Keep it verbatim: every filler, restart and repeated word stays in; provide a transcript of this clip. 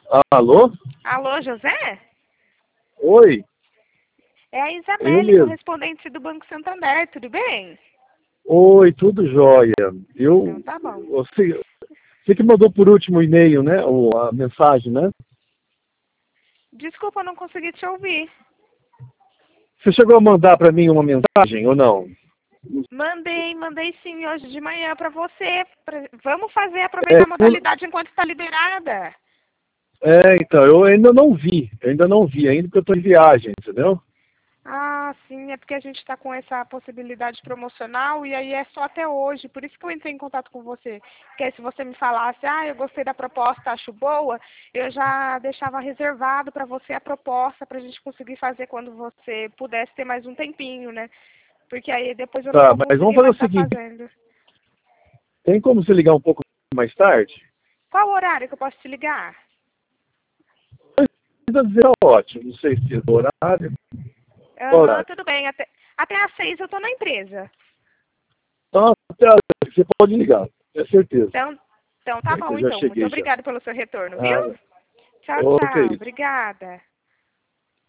Alô? Alô, José? Oi, É a eu Isabelle, mesmo. correspondente do Banco Santander, tudo bem? Oi, tudo jóia. Então Eu, tá bom. você, você que mandou por último o e-mail, né? Ou a mensagem, né? Desculpa, eu não consegui te ouvir. Você chegou a mandar para mim uma mensagem ou não? Mandei, mandei sim hoje de manhã pra você. Pra- Vamos fazer, É, aproveitar a modalidade enquanto está liberada. é, então, eu ainda não vi. Eu ainda não vi, ainda porque eu estou em viagem, entendeu? Ah, sim, é porque a gente está com essa possibilidade promocional e aí é só até hoje, por isso que eu entrei em contato com você. Porque aí se você me falasse, ah, eu gostei da proposta, acho boa, eu já deixava reservado para você a proposta para a gente conseguir fazer quando você pudesse ter mais um tempinho, né? Porque aí depois eu não Tá, vou mas vamos conseguir fazer mais o estar seguinte: fazendo. tem como você ligar um pouco mais tarde? Qual horário que eu posso te ligar? Precisa dizer ótimo, não sei se é do horário. Qual Aham, horário? tudo bem, até, até às seis eu tô na empresa. Então, até você pode ligar, é certeza. Então, então tá É que bom eu já então. Muito cheguei já. obrigada pelo seu retorno, viu? Ah, Tchau, ô, que tchau. isso. Obrigada.